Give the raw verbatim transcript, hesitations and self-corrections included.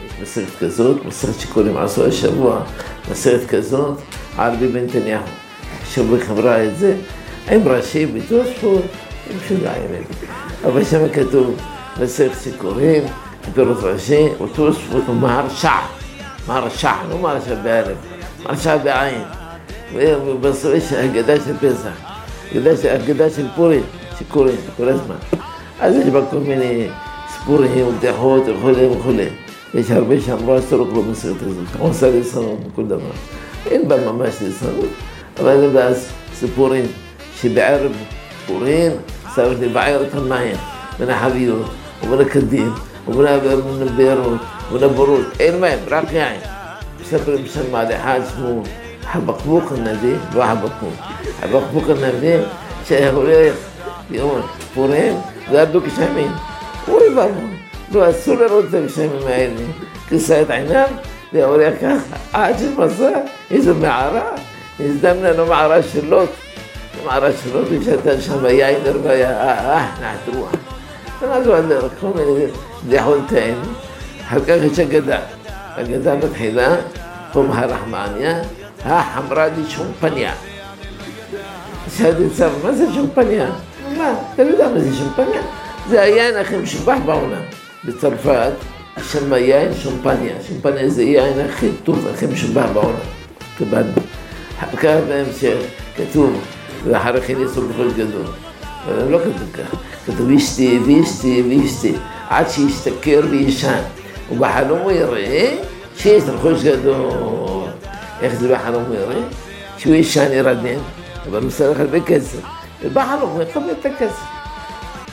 יש מסכת כזאת, מסכת שקוראים עשו השבוע, מסכת כזאת, על ביבי נתניהו. שבוע חברה את זה, עם ראשי בתוספות, עם שוליים. אבל שם כתוב, מסכת שקוראים, פירוט ראשי, ותוספות ומהרשע. מהרשע, לא מהרשע באלף, מהרשע בעין. ובסוף יש הגדה של פסח, הגדה של פורים, שקוראים, כל הזמן. אז יש בה כל מיני סיפורים ובדיחות וכולי וכולי. יש הרבה שאמרו אסור לו במסכת הזאת, כמו עושה לסנות וכל דבר. אין בה ממש לסנות, אבל זה בה סיפורים שבערב פורים צריך לבער את המים בין החביות ובין הקדים ובין הבארות ובין הבורות. אין מים, רק יין. מספרים שם על אחד שמו חבקבוק הנביא, לא חבקבוק. חבקבוק הנביא שהולך ביום פורים ועבדו גשמים. אוי ואבוי, לא אסור לראות את הגשמים האלה. כיסה את עיניו והולך ככה עד שמסע איזו מערה, הזדמנה לו מערה של לוט. מערה של לוט ושתה שם יין והיה אה, נחת רוח. ואז הוא עד כל מיני בדיחות כאלה. אחר כך יש אגדה. אגדה מתחילה, פה מהרחמניה, החמרה די שומפניה. שאלתי צו, מה זה שומפניה? מה? אתה יודע מה זה שומפניה? זה היין הכי משובח בעולם. בצרפת, שם היין שומפניה. שומפניה זה יין הכי טוב, הכי משובח בעולם. קיבלנו. אחר כך בהמשך כתוב, ואחר כך ניסו בחוש גדול. אבל לא כתוב כך. כתוב ישתי וישתי וישתי, עד שישתכר וישן. ובחלום הוא יראה שיש רכוש גדול. איך זה בחלום הוא יראה? שהוא ישן ירדן, אבל הוא צריך הרבה כסף. ובחלום הוא יקבל את הכסף.